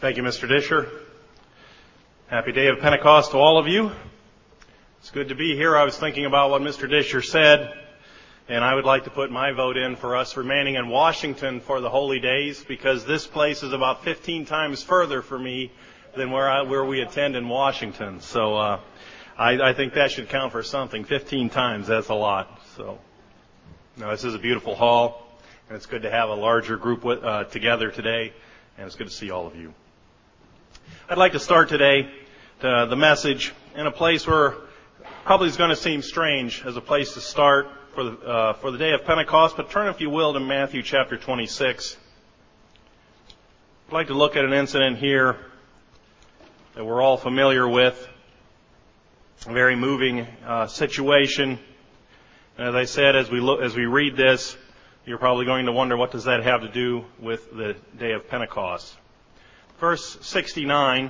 Thank you, Mr. Disher. Happy day of Pentecost to all of you. It's good to be here. I was thinking about what Mr. Disher said, and I would like to put my vote in for us remaining in Washington for the holy days, because this place is about 15 times further for me than where we attend in Washington. So I think that should count for something. 15 times, that's a lot. So this is a beautiful hall, and it's good to have a larger group together today, and it's good to see all of you. I'd like to start today the message in a place where probably is going to seem strange as a place to start for the day of Pentecost, but turn, if you will, to Matthew chapter 26. I'd like to look at an incident here that we're all familiar with, a very moving situation. And as I said, as we read this, you're probably going to wonder, what does that have to do with the day of Pentecost? Verse 69,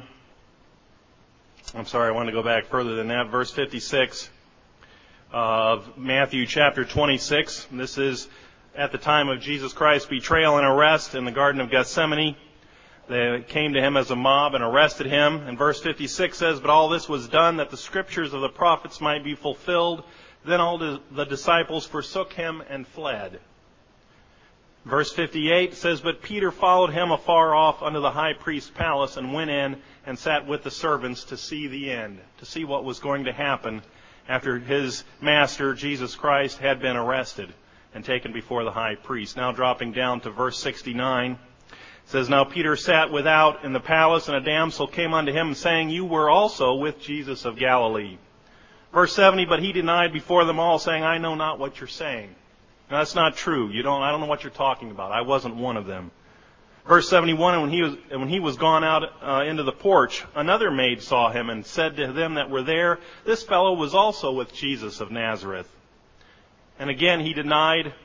I want to go back further than that. Verse 56 of Matthew chapter 26. This is at the time of Jesus Christ's betrayal and arrest in the Garden of Gethsemane. They came to him as a mob and arrested him. And verse 56 says, "But all this was done that the scriptures of the prophets might be fulfilled. Then all the disciples forsook him and fled." Verse 58 says, "But Peter followed him afar off unto the high priest's palace and went in and sat with the servants to see the end," to see what was going to happen after his master, Jesus Christ, had been arrested and taken before the high priest. Now dropping down to verse 69, it says, "Now Peter sat without in the palace, and a damsel came unto him, saying, You were also with Jesus of Galilee. Verse 70, "But he denied before them all, saying, I know not what you're saying." Now, that's not true. I don't know what you're talking about. I wasn't one of them. Verse 71, "And when he was gone out into the porch, another maid saw him and said to them that were there, This fellow was also with Jesus of Nazareth. And again he denied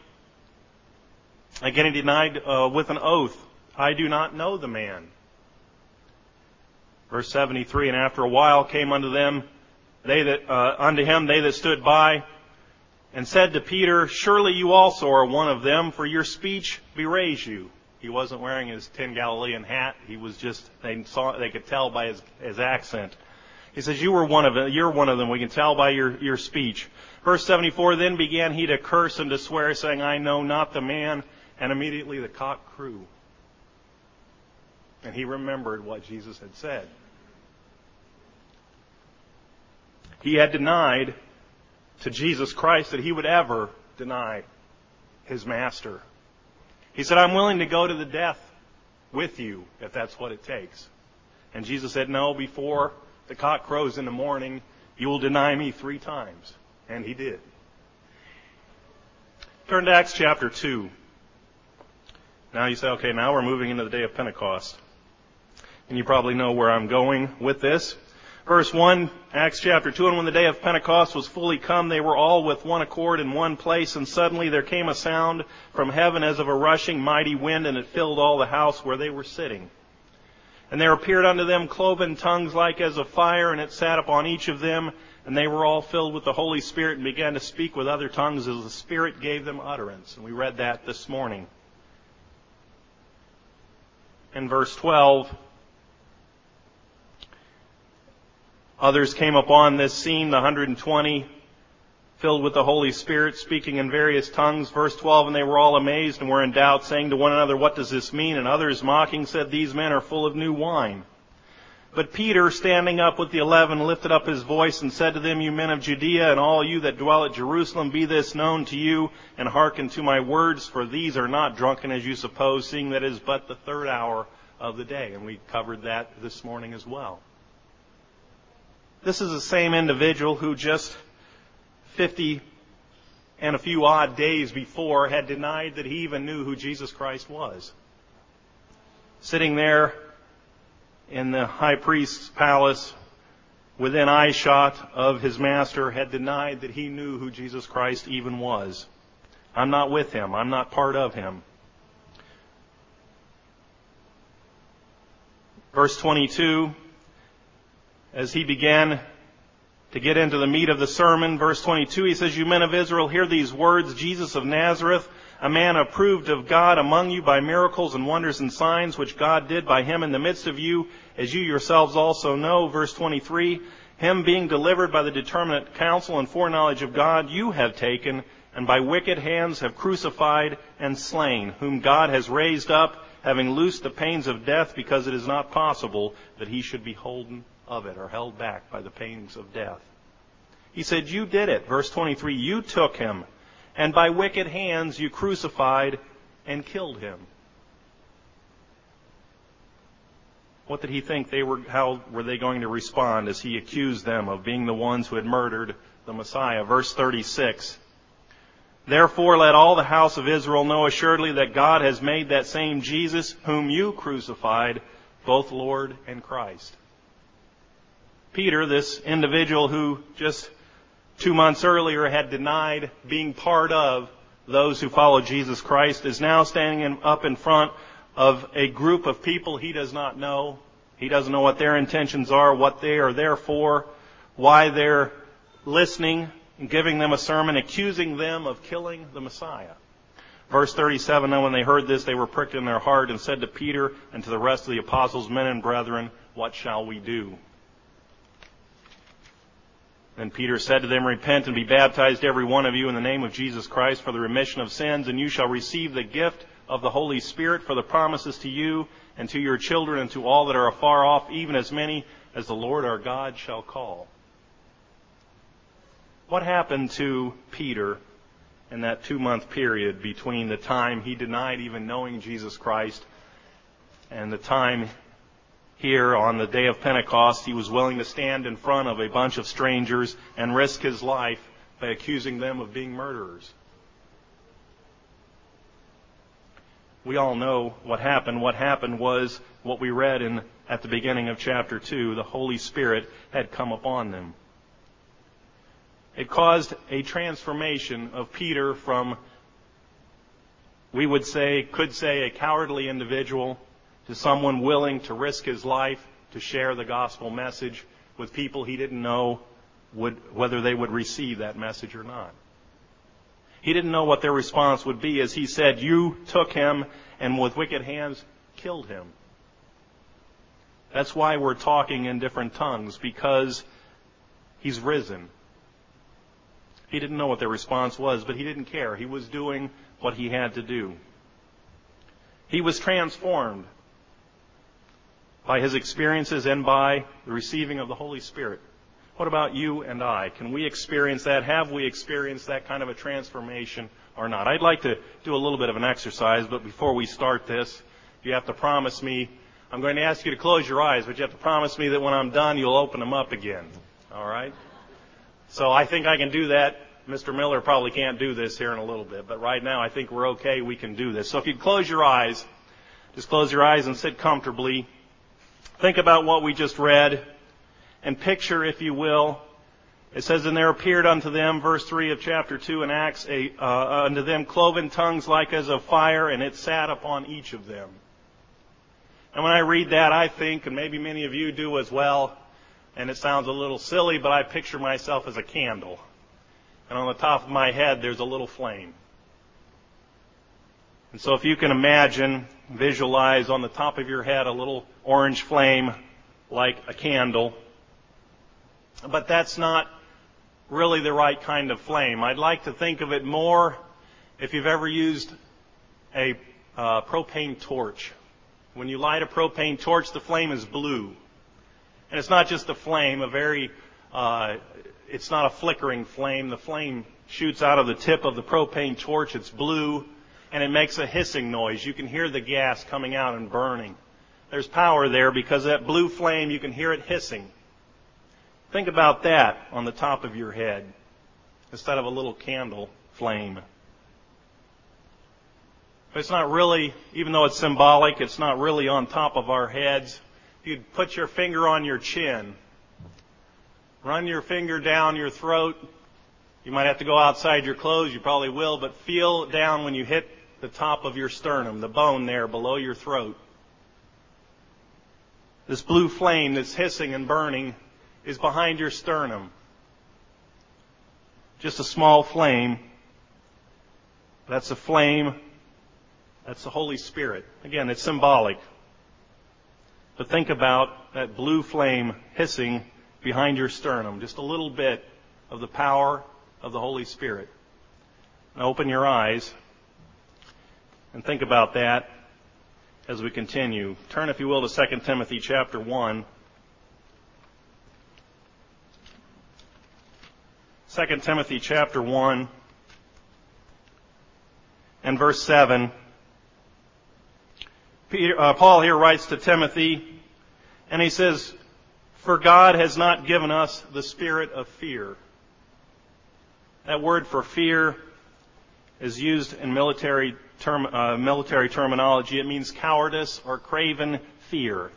with an oath, I do not know the man." Verse 73, "And after a while came unto him they that stood by, and said to Peter, Surely you also are one of them, for your speech bewrays you." He wasn't wearing his tin Galilean hat. He was just, they could tell by his accent. He says, You're one of them. We can tell by your speech. Verse 74, "Then began he to curse and to swear, saying, I know not the man. And immediately the cock crew." And he remembered what Jesus had said. He had denied to Jesus Christ that he would ever deny his master. He said, "I'm willing to go to the death with you, if that's what it takes." And Jesus said, "No, before the cock crows in the morning, you will deny me 3 times. And he did. Turn to Acts chapter 2. Now you say, okay, now we're moving into the day of Pentecost. And you probably know where I'm going with this. Verse 1, Acts chapter 2, "And when the day of Pentecost was fully come, they were all with one accord in one place, and suddenly there came a sound from heaven as of a rushing mighty wind, and it filled all the house where they were sitting. And there appeared unto them cloven tongues like as of fire, and it sat upon each of them, and they were all filled with the Holy Spirit, and began to speak with other tongues as the Spirit gave them utterance." And we read that this morning. In verse 12, "Others came upon this scene, the 120, filled with the Holy Spirit, speaking in various tongues." Verse 12, "And they were all amazed and were in doubt, saying to one another, What does this mean? And others mocking said, These men are full of new wine. But Peter, standing up with the 11, lifted up his voice and said to them, You men of Judea, and all you that dwell at Jerusalem, be this known to you, and hearken to my words, for these are not drunken as you suppose, seeing that it is but the 3rd hour of the day." And we covered that this morning as well. This is the same individual who just 50 and a few odd days before had denied that he even knew who Jesus Christ was. Sitting there in the high priest's palace, within eyeshot of his master, had denied that he knew who Jesus Christ even was. "I'm not with him. I'm not part of him." Verse 22, "As he began To get into the meat of the sermon, verse 22, he says, "You men of Israel, hear these words, Jesus of Nazareth, a man approved of God among you by miracles and wonders and signs, which God did by him in the midst of you, as you yourselves also know." Verse 23, "Him being delivered by the determinate counsel and foreknowledge of God, you have taken, and by wicked hands have crucified and slain, whom God has raised up, having loosed the pains of death, because it is not possible that he should be holden of it," or held back by the pains of death. He said, you did it. Verse 23, "You took him, and by wicked hands you crucified and killed him." What did he think how were they going to respond as he accused them of being the ones who had murdered the Messiah? Verse 36, "Therefore let all the house of Israel know assuredly that God has made that same Jesus, whom you crucified, both Lord and Christ." Peter, this individual who just 2 months earlier had denied being part of those who follow Jesus Christ, is now standing up in front of a group of people he does not know. He doesn't know what their intentions are, what they are there for, why they're listening and giving them a sermon, accusing them of killing the Messiah. Verse 37, "Now when they heard this, they were pricked in their heart and said to Peter and to the rest of the apostles, 'Men and brethren, what shall we do?' Then Peter said to them, 'Repent and be baptized every one of you in the name of Jesus Christ for the remission of sins, and you shall receive the gift of the Holy Spirit, for the promises to you and to your children and to all that are afar off, even as many as the Lord our God shall call.'" What happened to Peter in that 2-month period between the time he denied even knowing Jesus Christ and the time here on the day of Pentecost he was willing to stand in front of a bunch of strangers and risk his life by accusing them of being murderers? We all know what happened. What happened was what we read at the beginning of chapter 2. The Holy Spirit had come upon them. It caused a transformation of Peter from, could say, a cowardly individual to someone willing to risk his life to share the gospel message with people he didn't know whether they would receive that message or not. He didn't know what their response would be as he said, "You took him and with wicked hands killed him." That's why we're talking in different tongues, because he's risen. He didn't know what their response was, but he didn't care. He was doing what he had to do. He was transformed by his experiences and by the receiving of the Holy Spirit. What about you and I? Can we experience that? Have we experienced that kind of a transformation or not? I'd like to do a little bit of an exercise, but before we start this, you have to promise me, I'm going to ask you to close your eyes, but you have to promise me that when I'm done, you'll open them up again. All right? So I think I can do that. Mr. Miller probably can't do this here in a little bit, but right now I think we're okay. We can do this. So if you'd close your eyes, just close your eyes and sit comfortably. Think about what we just read and picture, if you will. It says, "And there appeared unto them," verse 3 of chapter 2 in Acts, "unto them cloven tongues like as of fire, and it sat upon each of them." And when I read that, I think, and maybe many of you do as well, and it sounds a little silly, but I picture myself as a candle. And on the top of my head, there's a little flame. And so if you can imagine, visualize on the top of your head a little orange flame like a candle. But that's not really the right kind of flame. I'd like to think of it more if you've ever used a propane torch. When you light a propane torch, the flame is blue. And it's not just a flame, it's not a flickering flame. The flame shoots out of the tip of the propane torch. It's blue, and it makes a hissing noise. You can hear the gas coming out and burning. There's power there because that blue flame, you can hear it hissing. Think about that on the top of your head instead of a little candle flame. But it's not really, even though it's symbolic, it's not really on top of our heads. If you'd put your finger on your chin, run your finger down your throat. You might have to go outside your clothes. You probably will, but feel down when you hit the top of your sternum, the bone there below your throat. This blue flame that's hissing and burning is behind your sternum. just a small flame. That's a flame. That's the Holy Spirit. Again, it's symbolic. But think about that blue flame hissing behind your sternum. Just a little bit of the power of the Holy Spirit. Now open your eyes and think about that as we continue. Turn, if you will, to 2 Timothy chapter 1. 2 Timothy chapter 1 and verse 7. Paul here writes to Timothy, and he says, "For God has not given us the spirit of fear." That word for fear is used in military terminology. It means cowardice or craven fear.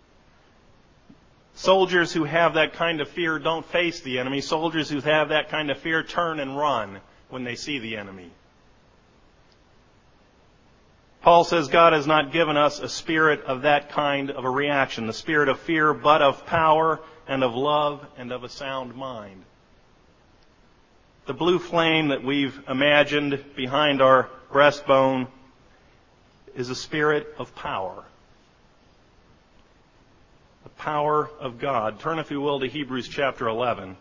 Soldiers who have that kind of fear don't face the enemy. Soldiers who have that kind of fear turn and run when they see the enemy. Paul says God has not given us a spirit of that kind of a reaction, the spirit of fear, but of power and of love and of a sound mind. The blue flame that we've imagined behind our breastbone is a spirit of power. The power of God. Turn, if you will, to Hebrews chapter 11.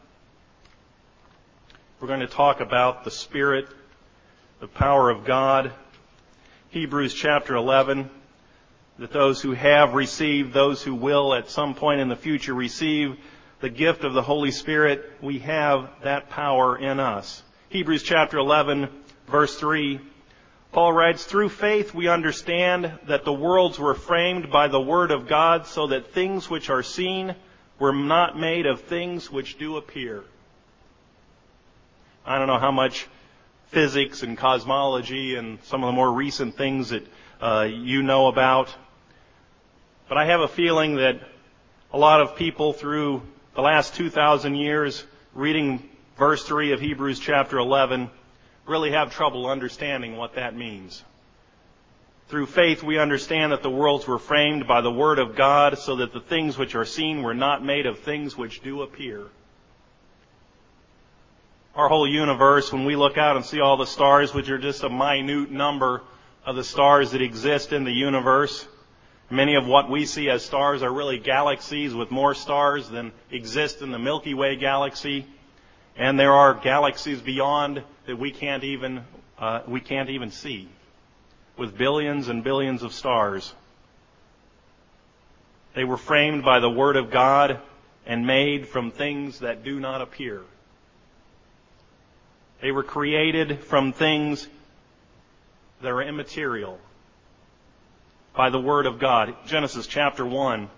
We're going to talk about the Spirit, the power of God. Hebrews chapter 11, that those who have received, those who will at some point in the future receive the gift of the Holy Spirit, we have that power in us. Hebrews chapter 11, verse 3, Paul writes, "Through faith we understand that the worlds were framed by the word of God, so that things which are seen were not made of things which do appear." I don't know how much physics and cosmology and some of the more recent things that you know about, but I have a feeling that a lot of people through the last 2,000 years reading verse 3 of Hebrews chapter 11 really have trouble understanding what that means. Through faith we understand that the worlds were framed by the word of God, so that the things which are seen were not made of things which do appear. Our whole universe, when we look out and see all the stars, which are just a minute number of the stars that exist in the universe, many of what we see as stars are really galaxies with more stars than exist in the Milky Way galaxy. And there are galaxies beyond that we can't even see, with billions and billions of stars. They were framed by the word of God and made from things that do not appear. They were created from things that are immaterial by the word of God. Genesis chapter 1.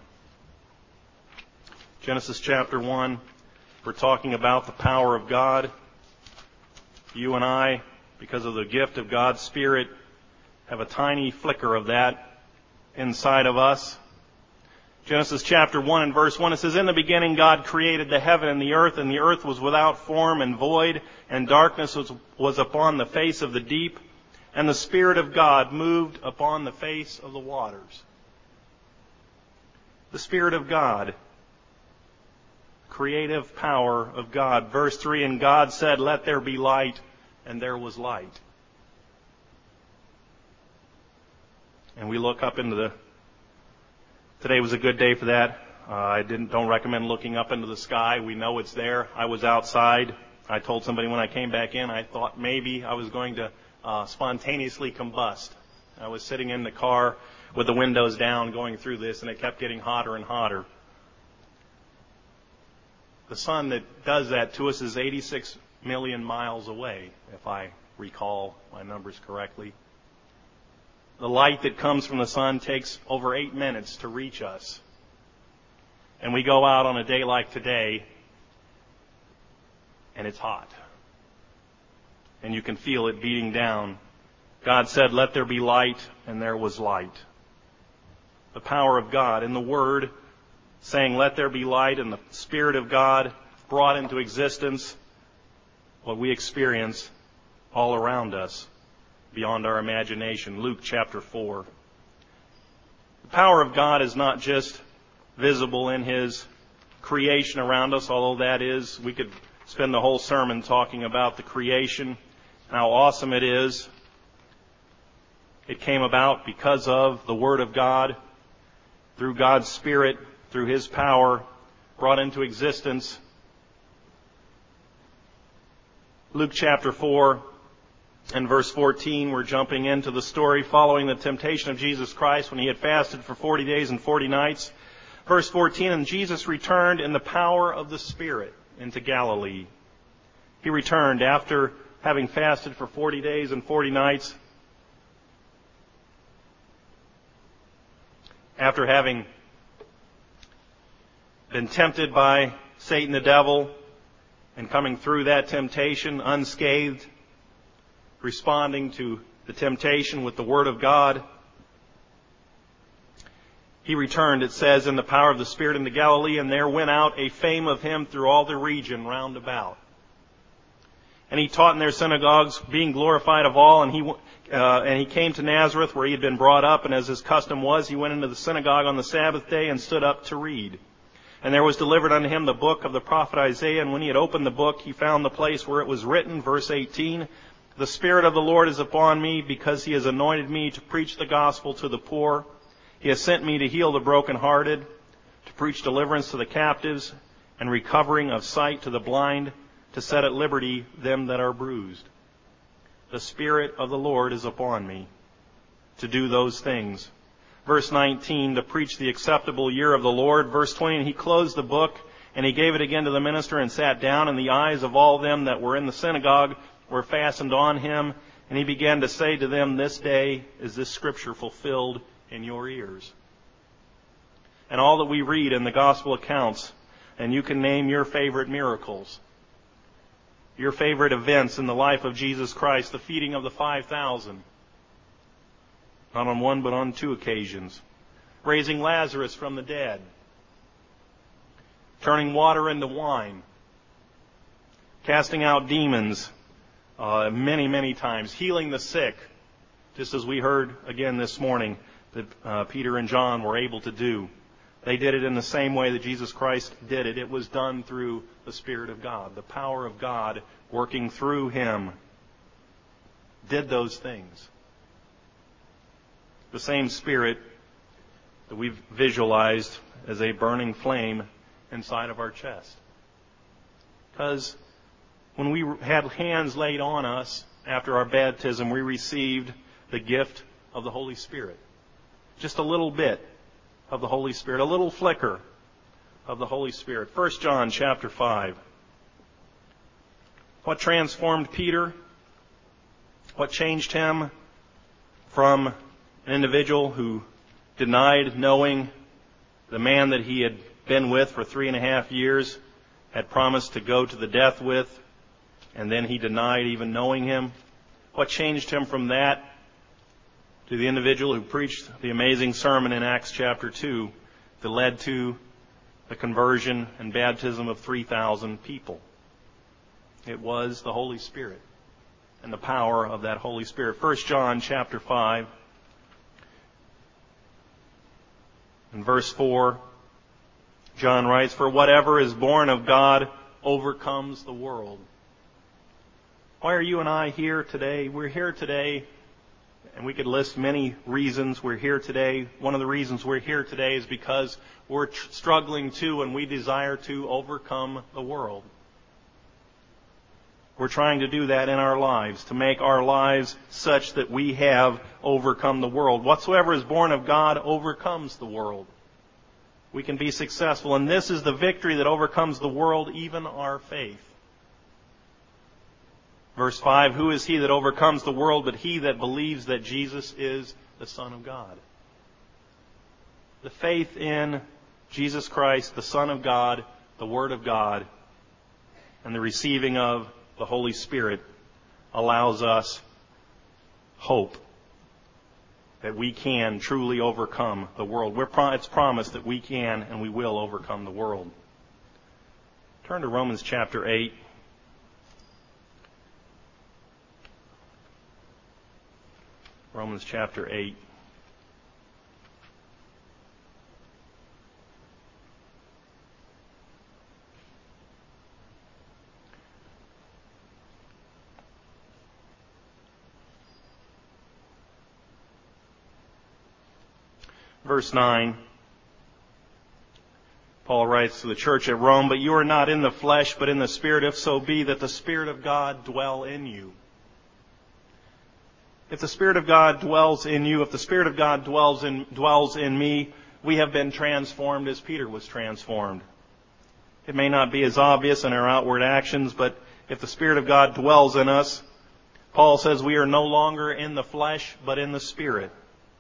Genesis chapter 1. We're talking about the power of God. You and I, because of the gift of God's Spirit, have a tiny flicker of that inside of us. Genesis chapter 1 and verse 1, it says, "In the beginning God created the heaven and the earth was without form and void, and darkness was upon the face of the deep, and the Spirit of God moved upon the face of the waters." The Spirit of God. Creative power of God. Verse 3, "And God said, 'Let there be light,' and there was light." And we look up into today was a good day for that. I don't recommend looking up into the sky. We know it's there. I was outside. I told somebody when I came back in, I thought maybe I was going to spontaneously combust. I was sitting in the car with the windows down going through this, and it kept getting hotter and hotter. The sun that does that to us is 86 million miles away, if I recall my numbers correctly. The light that comes from the sun takes over 8 minutes to reach us. And we go out on a day like today, and it's hot. And you can feel it beating down. God said, "Let there be light," and there was light. The power of God in the Word saying, "Let there be light," and the Spirit of God brought into existence what we experience all around us, beyond our imagination. Luke chapter 4. The power of God is not just visible in His creation around us, although that is, we could spend the whole sermon talking about the creation and how awesome it is. It came about because of the Word of God, through God's Spirit, through His power, brought into existence. Luke chapter 4 and verse 14, we're jumping into the story following the temptation of Jesus Christ when He had fasted for 40 days and 40 nights. Verse 14, and Jesus returned in the power of the Spirit into Galilee. He returned after having fasted for 40 days and 40 nights, after having been tempted by Satan the devil and coming through that temptation unscathed, responding to the temptation with the Word of God. He returned, it says, in the power of the Spirit into Galilee, and there went out a fame of Him through all the region round about. And He taught in their synagogues, being glorified of all, and He came to Nazareth, where He had been brought up, and as His custom was, He went into the synagogue on the Sabbath day and stood up to read. And there was delivered unto Him the book of the prophet Isaiah, and when He had opened the book, He found the place where it was written, verse 18, the Spirit of the Lord is upon me, because He has anointed me to preach the gospel to the poor. He has sent me to heal the brokenhearted, to preach deliverance to the captives, and recovering of sight to the blind, to set at liberty them that are bruised. The Spirit of the Lord is upon me, to do those things. Verse 19, to preach the acceptable year of the Lord. Verse 20, and He closed the book, and He gave it again to the minister, and sat down, and the eyes of all them that were in the synagogue were fastened on Him, and He began to say to them, this day is this scripture fulfilled in your ears. And all that we read in the gospel accounts, and you can name your favorite miracles, your favorite events in the life of Jesus Christ, the feeding of the 5,000, not on one but on two occasions, raising Lazarus from the dead, turning water into wine, casting out demons many, many times, healing the sick, just as we heard again this morning that Peter and John were able to do. They did it in the same way that Jesus Christ did it. It was done through the Spirit of God. The power of God working through Him did those things. The same Spirit that we've visualized as a burning flame inside of our chest. Because when we had hands laid on us after our baptism, we received the gift of the Holy Spirit. Just a little bit of the Holy Spirit, a little flicker of the Holy Spirit. 1 John chapter 5. What transformed Peter? What changed him from an individual who denied knowing the man that he had been with for 3.5 years, had promised to go to the death with, and then he denied even knowing Him? What changed him from that to the individual who preached the amazing sermon in Acts chapter 2 that led to the conversion and baptism of 3,000 people? It was the Holy Spirit and the power of that Holy Spirit. 1 John chapter 5 and verse 4, John writes, for whatever is born of God overcomes the world. Why are you and I here today? We're here today, and we could list many reasons we're here today. One of the reasons we're here today is because we're struggling to and we desire to overcome the world. We're trying to do that in our lives, to make our lives such that we have overcome the world. Whatsoever is born of God overcomes the world. We can be successful, and this is the victory that overcomes the world, even our faith. Verse 5, who is he that overcomes the world but he that believes that Jesus is the Son of God? The faith in Jesus Christ, the Son of God, the Word of God, and the receiving of the Holy Spirit allows us hope that we can truly overcome the world. It's promised that we can and we will overcome the world. Turn to Romans chapter 8. Romans chapter 8. Verse 9. Paul writes to the church at Rome, "But you are not in the flesh, but in the Spirit, if so be that the Spirit of God dwell in you." If the Spirit of God dwells in you, if the Spirit of God dwells in me, we have been transformed as Peter was transformed. It may not be as obvious in our outward actions, but if the Spirit of God dwells in us, Paul says we are no longer in the flesh, but in the Spirit.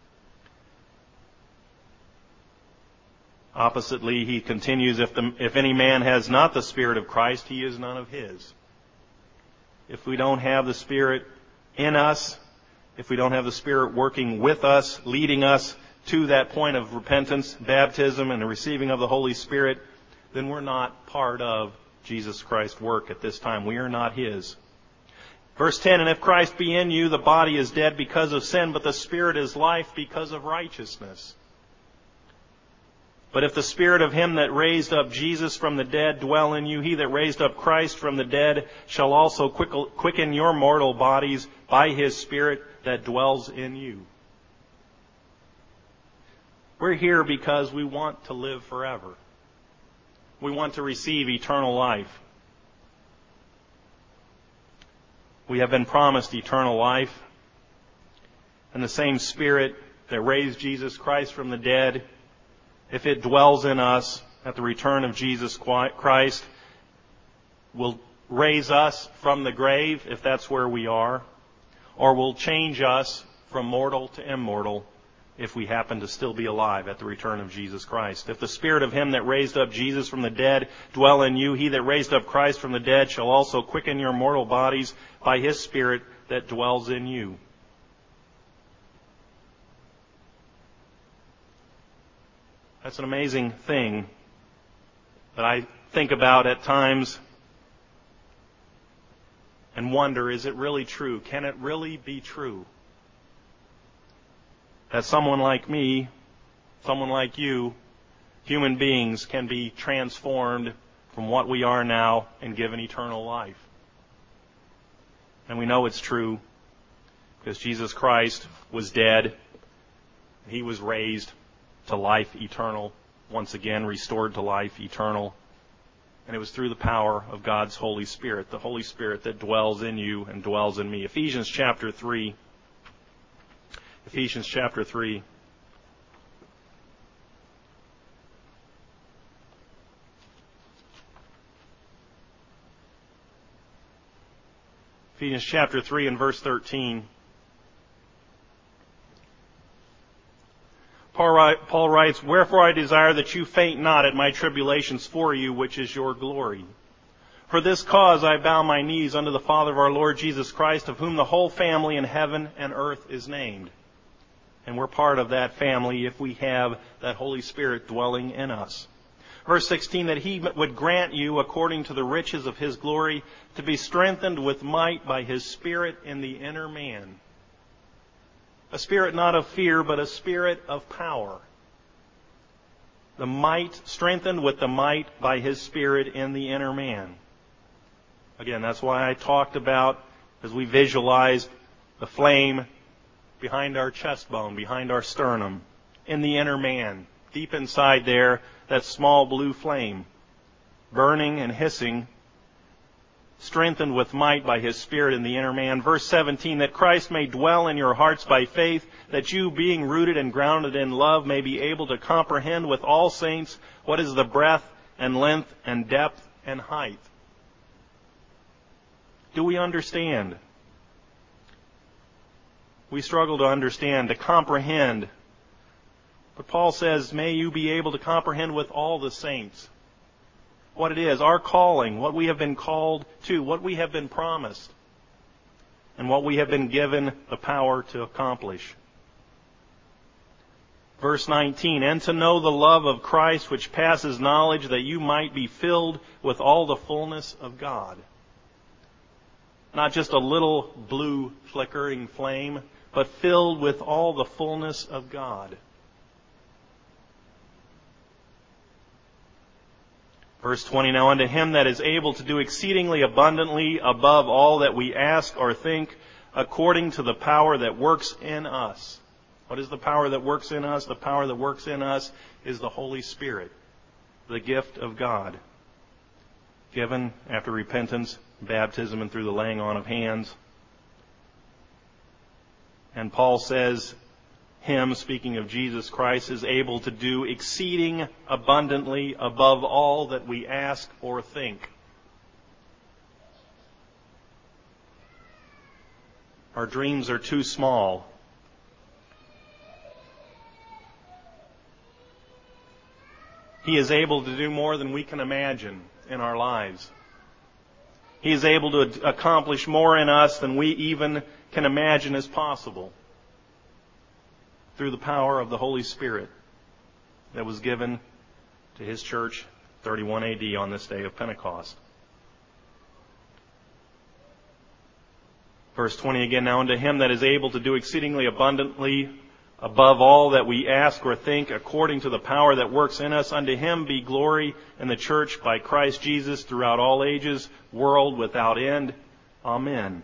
Oppositely, he continues, if any man has not the Spirit of Christ, he is none of his. If we don't have the Spirit in us, if we don't have the Spirit working with us, leading us to that point of repentance, baptism, and the receiving of the Holy Spirit, then we're not part of Jesus Christ's work at this time. We are not His. Verse 10, "And if Christ be in you, the body is dead because of sin, but the Spirit is life because of righteousness. But if the Spirit of Him that raised up Jesus from the dead dwell in you, He that raised up Christ from the dead shall also quicken your mortal bodies by His Spirit that dwells in you." We're here because we want to live forever. We want to receive eternal life. We have been promised eternal life. And the same Spirit that raised Jesus Christ from the dead, if it dwells in us at the return of Jesus Christ, will raise us from the grave, if that's where we are, or will change us from mortal to immortal, if we happen to still be alive at the return of Jesus Christ. If the Spirit of Him that raised up Jesus from the dead dwell in you, He that raised up Christ from the dead shall also quicken your mortal bodies by His Spirit that dwells in you. That's an amazing thing that I think about at times and wonder, is it really true? Can it really be true that someone like me, someone like you, human beings, can be transformed from what we are now and given eternal life? And we know it's true because Jesus Christ was dead. He was raised to life eternal, once again restored to life eternal. And it was through the power of God's Holy Spirit, the Holy Spirit that dwells in you and dwells in me. Ephesians chapter 3. Ephesians chapter 3. Ephesians chapter 3 and verse 13. Paul writes, "Wherefore I desire that you faint not at my tribulations for you, which is your glory. For this cause I bow my knees unto the Father of our Lord Jesus Christ, of whom the whole family in heaven and earth is named." And we're part of that family if we have that Holy Spirit dwelling in us. Verse 16, "That He would grant you, according to the riches of His glory, to be strengthened with might by His Spirit in the inner man." A spirit not of fear, but a spirit of power. The might, strengthened with the might by His Spirit in the inner man. Again, that's why I talked about, as we visualized, the flame behind our chest bone, behind our sternum, in the inner man. Deep inside there, that small blue flame, burning and hissing, strengthened with might by His Spirit in the inner man. Verse 17, "That Christ may dwell in your hearts by faith, that you, being rooted and grounded in love, may be able to comprehend with all saints what is the breadth and length and depth and height." Do we understand? We struggle to understand, to comprehend. But Paul says, may you be able to comprehend with all the saints what it is, our calling, what we have been called to, what we have been promised, and what we have been given the power to accomplish. Verse 19, "And to know the love of Christ which passes knowledge, that you might be filled with all the fullness of God." Not just a little blue flickering flame, but filled with all the fullness of God. Verse 20, "Now unto Him that is able to do exceedingly abundantly above all that we ask or think, according to the power that works in us." What is the power that works in us? The power that works in us is the Holy Spirit, the gift of God, given after repentance, baptism, and through the laying on of hands. And Paul says, Him, speaking of Jesus Christ, is able to do exceeding abundantly above all that we ask or think. Our dreams are too small. He is able to do more than we can imagine in our lives. He is able to accomplish more in us than we even can imagine as possible through the power of the Holy Spirit that was given to His church 31 AD on this day of Pentecost. Verse 20 again, now unto Him that is able to do exceedingly abundantly above all that we ask or think, according to the power that works in us, unto Him be glory in the church by Christ Jesus throughout all ages, world without end. Amen.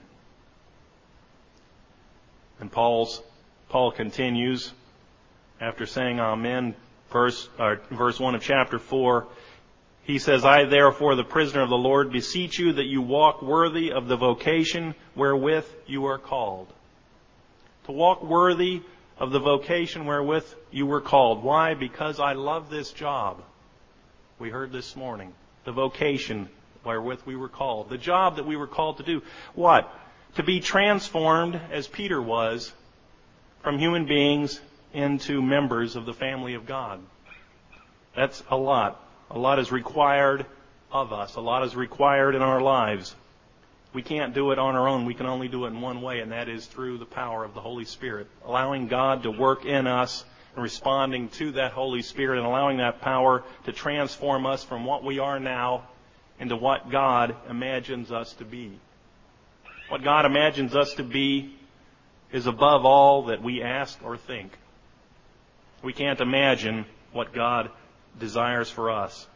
And Paul continues, after saying Amen, verse 1 of chapter 4, he says, I therefore, the prisoner of the Lord, beseech you that you walk worthy of the vocation wherewith you are called. To walk worthy of the vocation wherewith you were called. Why? Because I love this job. We heard this morning. The vocation wherewith we were called. The job that we were called to do. What? To be transformed, as Peter was, from human beings into members of the family of God. That's a lot. A lot is required of us. A lot is required in our lives. We can't do it on our own. We can only do it in one way, and that is through the power of the Holy Spirit. Allowing God to work in us and responding to that Holy Spirit and allowing that power to transform us from what we are now into what God imagines us to be. What God imagines us to be is above all that we ask or think. We can't imagine what God desires for us.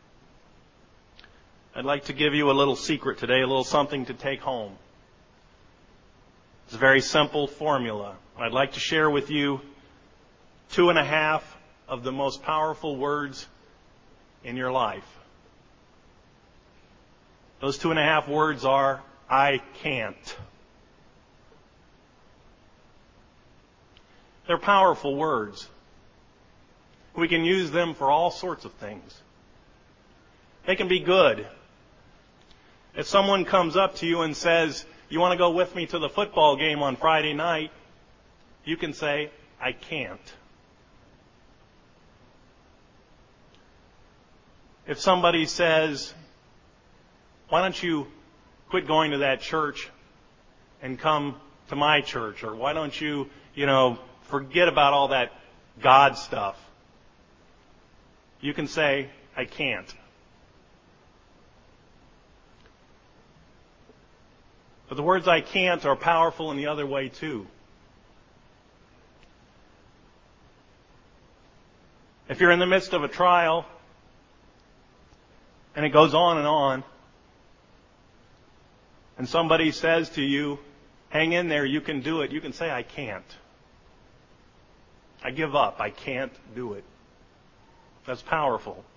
I'd like to give you a little secret today, a little something to take home. It's a very simple formula. I'd like to share with you 2.5 of the most powerful words in your life. Those 2.5 words are, I can't. They're powerful words. We can use them for all sorts of things. They can be good. If someone comes up to you and says, you want to go with me to the football game on Friday night, you can say, I can't. If somebody says, why don't you quit going to that church and come to my church? Or why don't you, forget about all that God stuff? You can say, I can't. But the words I can't are powerful in the other way too. If you're in the midst of a trial and it goes on, and somebody says to you, hang in there, you can do it, you can say, I can't. I give up. I can't do it. That's powerful.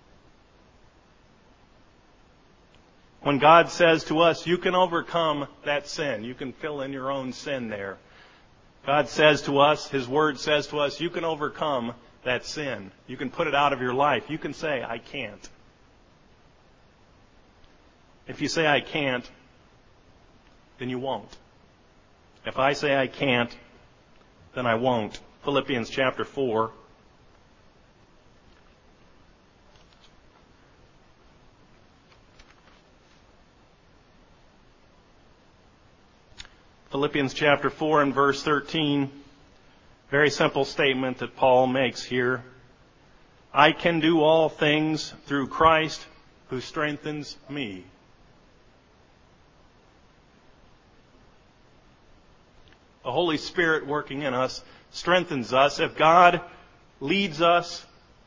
When God says to us, you can overcome that sin. You can fill in your own sin there. God says to us, His Word says to us, you can overcome that sin. You can put it out of your life. You can say, I can't. If you say, I can't, then you won't. If I say I can't, then I won't. Philippians chapter 4. Philippians chapter 4 and verse 13, very simple statement that Paul makes here. I can do all things through Christ who strengthens me. The Holy Spirit working in us strengthens us. If God leads us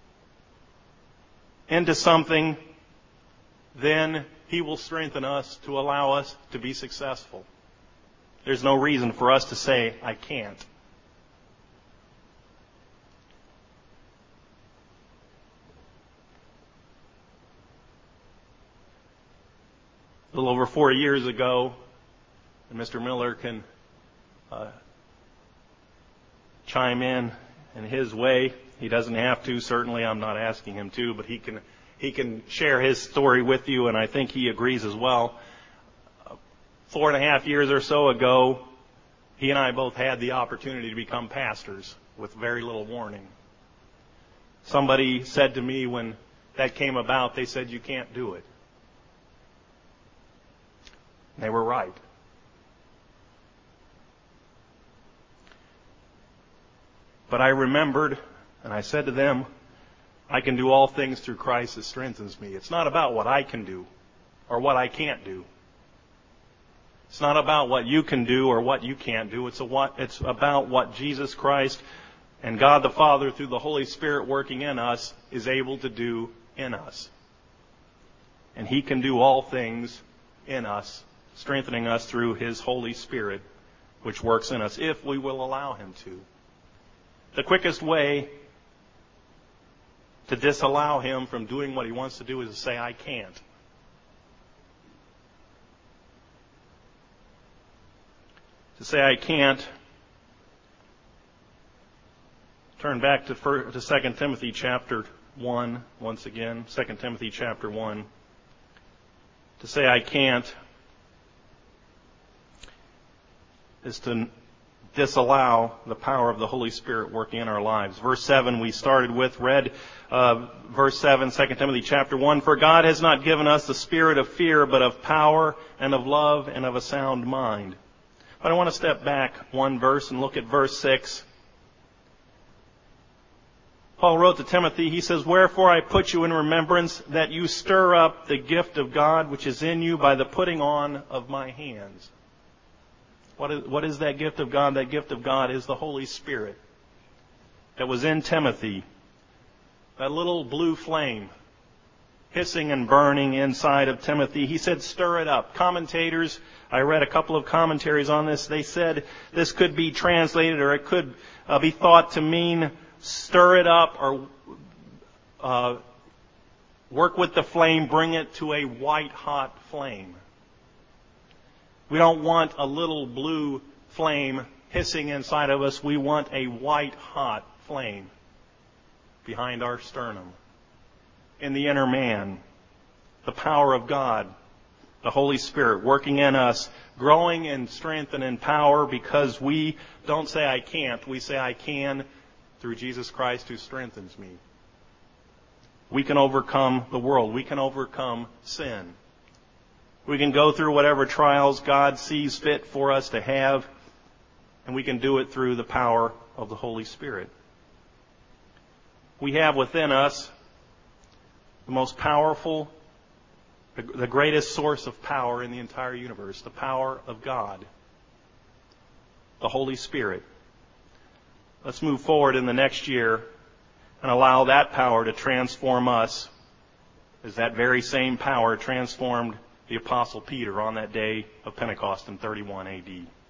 into something, then He will strengthen us to allow us to be successful. There's no reason for us to say, I can't. a little over 4 years ago, and Mr. Miller can chime in his way. He doesn't have to. Certainly, I'm not asking him to, but he can share his story with you, and I think he agrees as well. 4.5 years or so ago, he and I both had the opportunity to become pastors with very little warning. Somebody said to me when that came about, they said, "You can't do it." And they were right. But I remembered, and I said to them, I can do all things through Christ that strengthens me. It's not about what I can do or what I can't do. It's not about what you can do or what you can't do. It's about what Jesus Christ and God the Father, through the Holy Spirit working in us, is able to do in us. And He can do all things in us, strengthening us through His Holy Spirit, which works in us, if we will allow Him to. The quickest way to disallow Him from doing what He wants to do is to say, "I can't." To say, "I can't," turn back to 2 Timothy chapter 1 once again. 2 Timothy chapter 1. To say, "I can't," is to disallow the power of the Holy Spirit working in our lives. Verse 7 we started with, read verse 7, 2 Timothy chapter 1, "For God has not given us the spirit of fear, but of power and of love and of a sound mind." But I want to step back one verse and look at verse 6. Paul wrote to Timothy, he says, "Wherefore I put you in remembrance that you stir up the gift of God which is in you by the putting on of my hands." What is that gift of God? That gift of God is the Holy Spirit that was in Timothy. That little blue flame hissing and burning inside of Timothy. He said, stir it up. Commentators, I read a couple of commentaries on this. They said this could be translated, or it could be thought to mean stir it up, or work with the flame, bring it to a white hot flame. We don't want a little blue flame hissing inside of us. We want a white hot flame behind our sternum. In the inner man, the power of God, the Holy Spirit working in us, growing in strength and in power, because we don't say I can't, we say I can through Jesus Christ who strengthens me. We can overcome the world. We can overcome sin. We can go through whatever trials God sees fit for us to have, and we can do it through the power of the Holy Spirit. We have within us the most powerful, the greatest source of power in the entire universe, the power of God, the Holy Spirit. Let's move forward in the next year and allow that power to transform us, as that very same power transformed the Apostle Peter on that day of Pentecost in 31 AD.